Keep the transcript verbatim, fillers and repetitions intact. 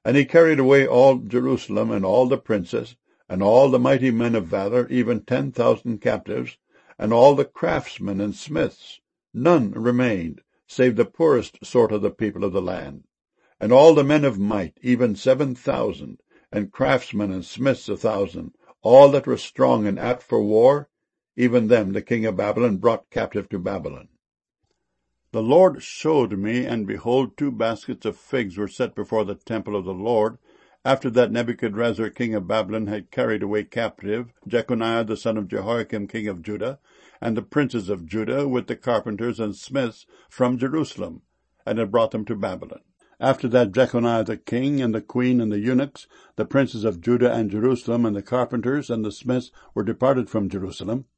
And he carried away all Jerusalem, and all the princes, and all the mighty men of valor, even ten thousand captives, and all the craftsmen and smiths. None remained, save the poorest sort of the people of the land. And all the men of might, even seven thousand, and craftsmen and smiths a thousand, all that were strong and apt for war, even them the king of Babylon brought captive to Babylon. The Lord showed me, and behold, two baskets of figs were set before the temple of the Lord, after that Nebuchadrezzar king of Babylon had carried away captive Jeconiah the son of Jehoiakim king of Judah, and the princes of Judah with the carpenters and smiths from Jerusalem, and had brought them to Babylon. After that Jeconiah the king, and the queen, and the eunuchs, the princes of Judah and Jerusalem, and the carpenters and the smiths were departed from Jerusalem,